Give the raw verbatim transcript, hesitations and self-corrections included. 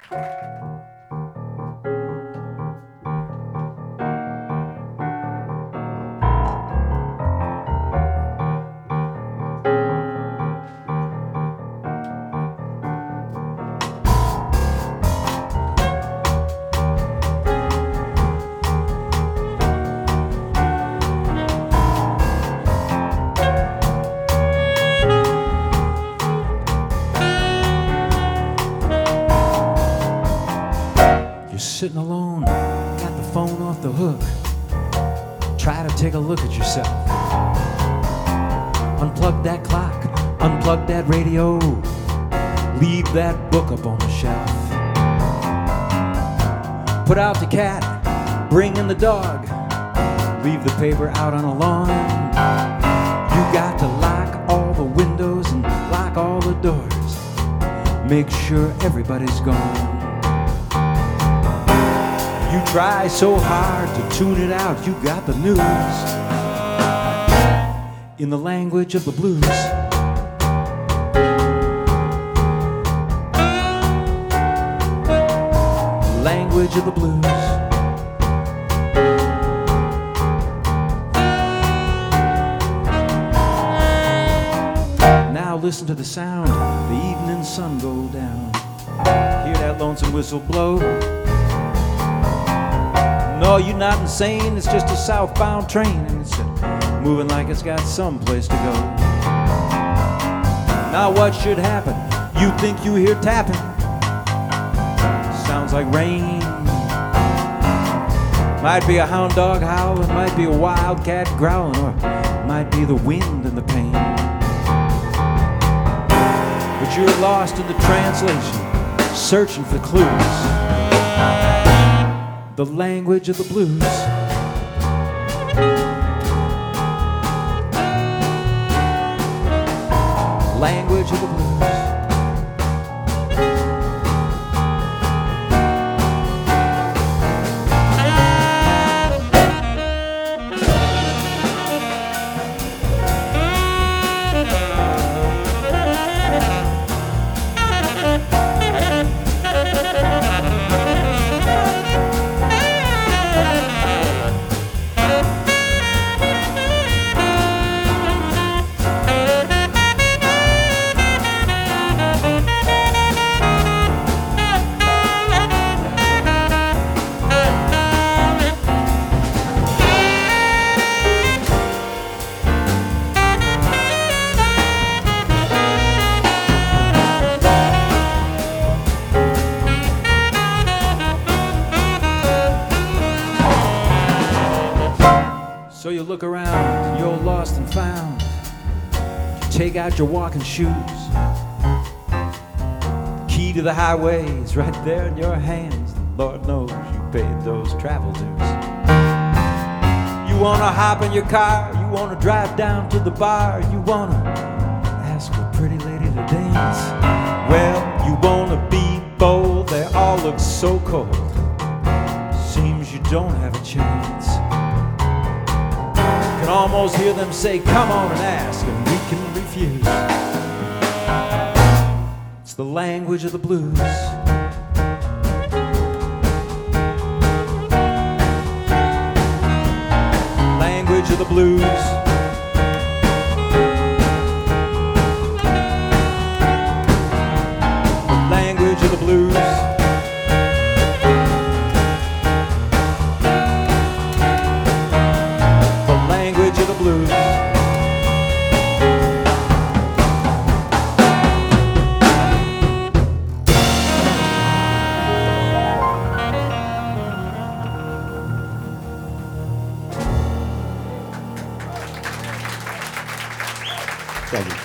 Sitting alone, got the phone off the hook. Try to take a look at yourself. Unplug that clock, unplug that radio. Leave that book up on the shelf. Put out the cat, bring in the dog. Leave the paper out on the lawn. You got to lock all the windows and lock all the doors. Make sure everybody's gone. You try so hard to tune it out, you got the news in the language of the blues. Language of the blues. Now listen to the sound, the evening sun go down. Hear that lonesome whistle blow. No, you're not insane, it's just a southbound train, and it's moving like it's got someplace to go. Now what should happen? You think you hear tapping. Sounds like rain. Might be a hound dog howling, might be a wildcat growling, or might be the wind and the pain. But you're lost in the translation, searching for clues. The language of the blues. Language of the blues. So you look around, you're lost and found. You take out your walking shoes. Key to the highway is right there in your hands. Lord knows you paid those travel dues. You wanna hop in your car, you wanna drive down to the bar, you wanna ask a pretty lady to dance. Well, you wanna be bold, they all look so cold. Seems you don't have a chance. You can almost hear them say, come on and ask, and we can refuse. It's the language of the blues. Language of the blues. Language of the blues. Blues. Thank you.